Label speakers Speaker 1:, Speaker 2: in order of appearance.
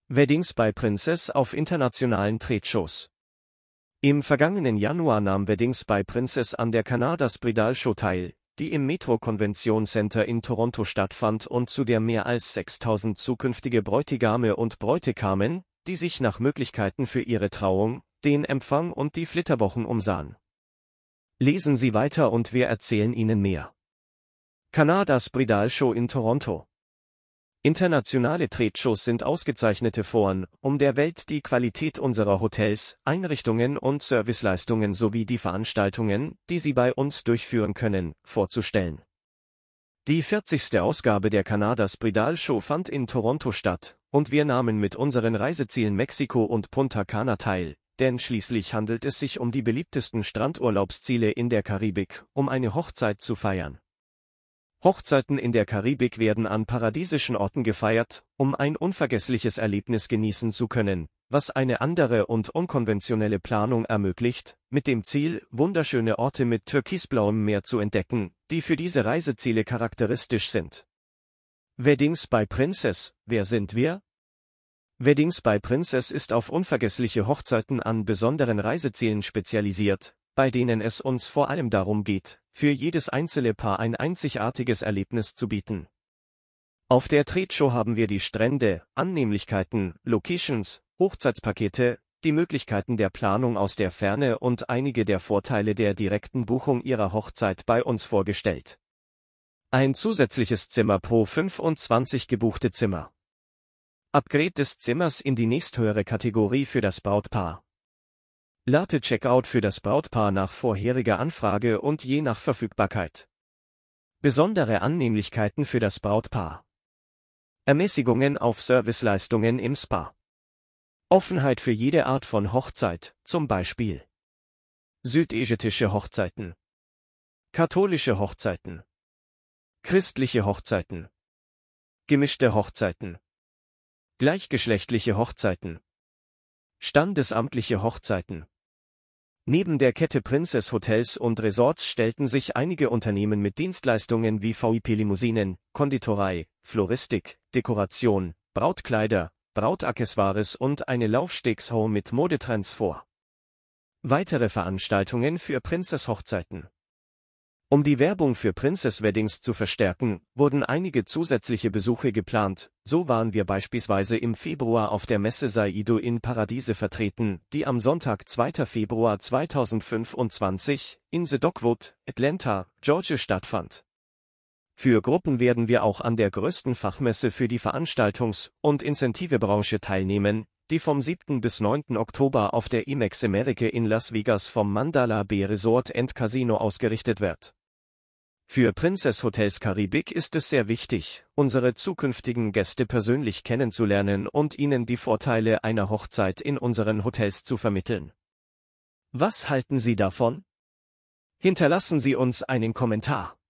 Speaker 1: Weddings by Princess auf internationalen Tretenshows. Im vergangenen Januar nahm Weddings by Princess an der Canadas Bridal Show teil, die im Metro Convention Center in Toronto stattfand und zu der mehr als 6000 zukünftige Bräutigame und Bräutikamen, die sich nach Möglichkeiten für ihre Trauung, den Empfang und die Flitterwochen umsahen. Lesen Sie weiter und wir erzählen Ihnen mehr. Canadas Bridal Show in Toronto. Internationale Tretenshows sind ausgezeichnete Foren, um der Welt die Qualität unserer Hotels, Einrichtungen und Serviceleistungen sowie die Veranstaltungen, die Sie bei uns durchführen können, vorzustellen. Die 40. Ausgabe der Canadas Bridal Show fand in Toronto statt, und wir nahmen mit unseren Reisezielen Mexiko und Punta Cana teil, denn schließlich handelt es sich um die beliebtesten Strandurlaubsziele in der Karibik, um eine Hochzeit zu feiern. Hochzeiten in der Karibik werden an paradiesischen Orten gefeiert, um ein unvergessliches Erlebnis genießen zu können, was eine andere und unkonventionelle Planung ermöglicht, mit dem Ziel, wunderschöne Orte mit türkisblauem Meer zu entdecken, die für diese Reiseziele charakteristisch sind. Weddings by Princess, wer sind wir? Weddings by Princess ist auf unvergessliche Hochzeiten an besonderen Reisezielen spezialisiert, bei denen es uns vor allem darum geht, für jedes einzelne Paar ein einzigartiges Erlebnis zu bieten. Auf der Tretenshow haben wir die Strände, Annehmlichkeiten, Locations, Hochzeitspakete, die Möglichkeiten der Planung aus der Ferne und einige der Vorteile der direkten Buchung Ihrer Hochzeit bei uns vorgestellt. Ein zusätzliches Zimmer pro 25 gebuchte Zimmer. Upgrade des Zimmers in die nächsthöhere Kategorie für das Brautpaar. Late Checkout für das Brautpaar nach vorheriger Anfrage und je nach Verfügbarkeit. Besondere Annehmlichkeiten für das Brautpaar. Ermäßigungen auf Serviceleistungen im Spa. Offenheit für jede Art von Hochzeit, zum Beispiel südägyptische Hochzeiten, katholische Hochzeiten, christliche Hochzeiten, gemischte Hochzeiten, gleichgeschlechtliche Hochzeiten, standesamtliche Hochzeiten. Neben der Kette Princess Hotels und Resorts stellten sich einige Unternehmen mit Dienstleistungen wie VIP-Limousinen, Konditorei, Floristik, Dekoration, Brautkleider, Brautaccessoires und eine Laufstegshow mit Modetrends vor. Weitere Veranstaltungen für Princess-Hochzeiten. Um die Werbung für Princess Weddings zu verstärken, wurden einige zusätzliche Besuche geplant, so waren wir beispielsweise im Februar auf der Messe Saido in Paradiese vertreten, die am Sonntag 2. Februar 2025 in The Dogwood, Atlanta, Georgia stattfand. Für Gruppen werden wir auch an der größten Fachmesse für die Veranstaltungs- und Incentive-Branche teilnehmen, die vom 7. bis 9. Oktober auf der IMEX America in Las Vegas vom Mandala Bay Resort & Casino ausgerichtet wird. Für Princess Hotels Karibik ist es sehr wichtig, unsere zukünftigen Gäste persönlich kennenzulernen und ihnen die Vorteile einer Hochzeit in unseren Hotels zu vermitteln. Was halten Sie davon? Hinterlassen Sie uns einen Kommentar.